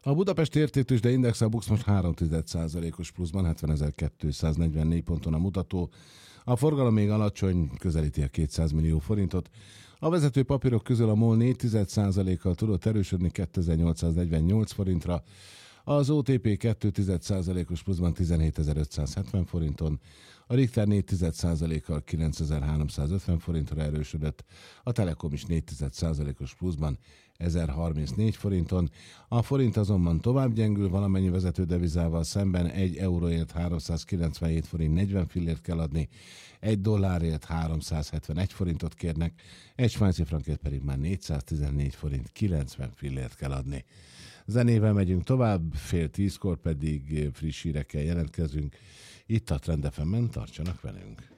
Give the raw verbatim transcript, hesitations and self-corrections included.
A Budapesti Értéktőzsde Index a Bux most három százalékos pluszban, hetvenezer-kétszáznegyvennégy ponton a mutató. A forgalom még alacsony, közelíti a kétszáz millió forintot. A vezető papírok közül a MOL négy százalékkal tudott erősödni kétezer-nyolcszáznegyvennyolc forintra, az o té pé két százalékos pluszban tizenhétezer-ötszázhetven forinton, a Richter négy százalékkal kilencezer-háromszázötven forintra erősödött, a Telekom is négy százalékos pluszban ezerharmincnégy forinton, a forint azonban tovább gyengül, valamennyi vezető devizával szemben egy euróért háromszázkilencvenhét forint negyven fillért kell adni, egy dollárért háromszázhetvenegy forintot kérnek, egy svájci frankért pedig már négyszáztizennégy forint kilencven fillért kell adni. Zenével megyünk tovább, fél tízkor pedig friss hírekkel jelentkezünk. Itt a Trend ef emen, tartsanak velünk!